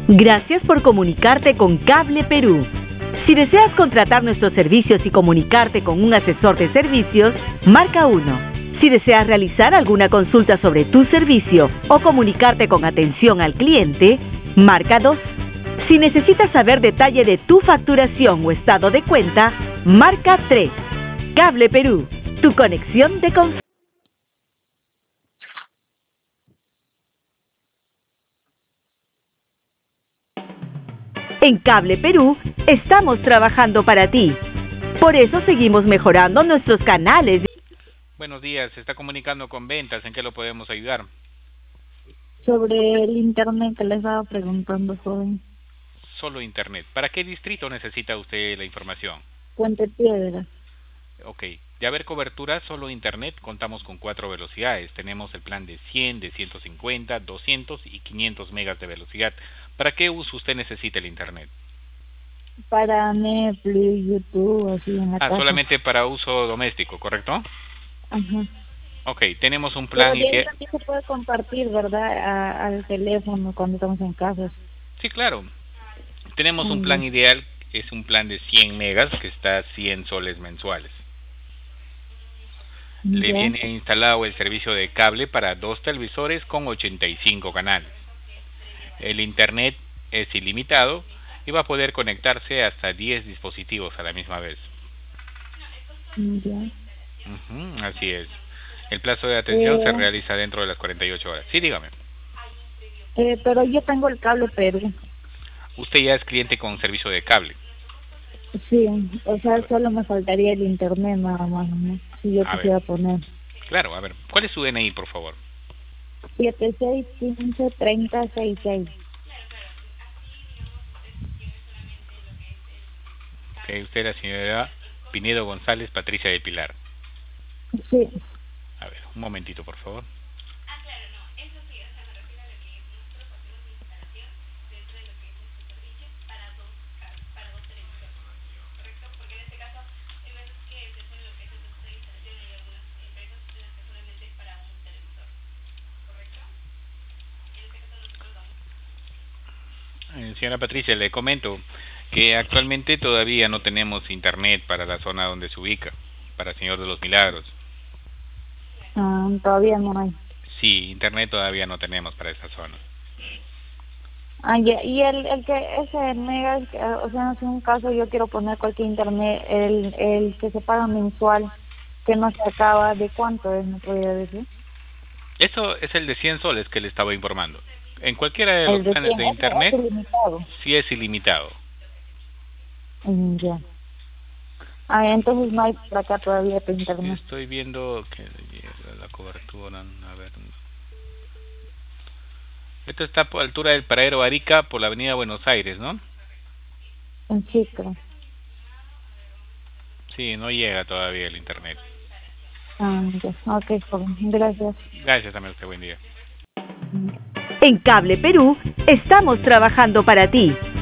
Gracias por comunicarte con Cable Perú. Si deseas contratar nuestros servicios y comunicarte con un asesor de servicios, marca 1. Si deseas realizar alguna consulta sobre tu servicio o comunicarte con atención al cliente, marca 2. Si necesitas saber detalle de tu facturación o estado de cuenta, marca 3. Cable Perú, tu conexión de confianza. En Cable Perú estamos trabajando para ti. Por eso seguimos mejorando nuestros canales. Buenos días, se está comunicando con ventas, ¿en qué lo podemos ayudar? Sobre el internet que le estaba preguntando, joven. Solo internet. ¿Para qué distrito necesita usted la información? Puente Piedra. Ok, de haber cobertura solo internet, contamos con 4 velocidades. Tenemos el plan de 100, de 150, 200 y 500 megas de velocidad. ¿Para qué uso usted necesita el internet? Para Netflix, YouTube, así en la casa. Solamente para uso doméstico, ¿correcto? Ajá. Ok, tenemos un plan Pero bien también se puede compartir, ¿verdad? Al teléfono cuando estamos en casa. Sí, claro. Tenemos un plan ideal, es un plan de 100 megas que está a 100 soles mensuales. Le viene instalado el servicio de cable para 2 televisores con 85 canales. El internet es ilimitado y va a poder conectarse hasta 10 dispositivos a la misma vez. Así es. El plazo de atención se realiza dentro de las 48 horas. Sí, dígame. Pero yo tengo el Cable Perú. Usted ya es cliente con servicio de cable. Sí, o sea, solo me faltaría el internet nada más, ¿no? Si yo quisiera poner. Claro, a ver, ¿cuál es su DNI, por favor? 76153066. Ok, usted es la señora Pinedo González Patricia de Pilar. Sí. A ver, un momentito, por favor. Señora Patricia, le comento que actualmente todavía no tenemos internet para la zona donde se ubica, para Señor de los Milagros. Todavía no hay. Sí, internet todavía no tenemos para esa zona. Y el que ese mega, o sea, en un caso yo quiero poner cualquier internet, el que se paga mensual, que no se acaba, ¿de cuánto es, me podría decir? Eso es el de 100 soles que le estaba informando. En cualquiera de los planes de internet, sí es ilimitado. Ya. Entonces no hay para acá todavía para internet. Estoy viendo que la cobertura, a ver. Esto está por altura del Paradero Arica, por la avenida Buenos Aires, ¿no? Sí, creo. Sí, no llega todavía el internet. Ya. Ok, joven. Gracias. Gracias también a usted, buen día. En Cable Perú estamos trabajando para ti.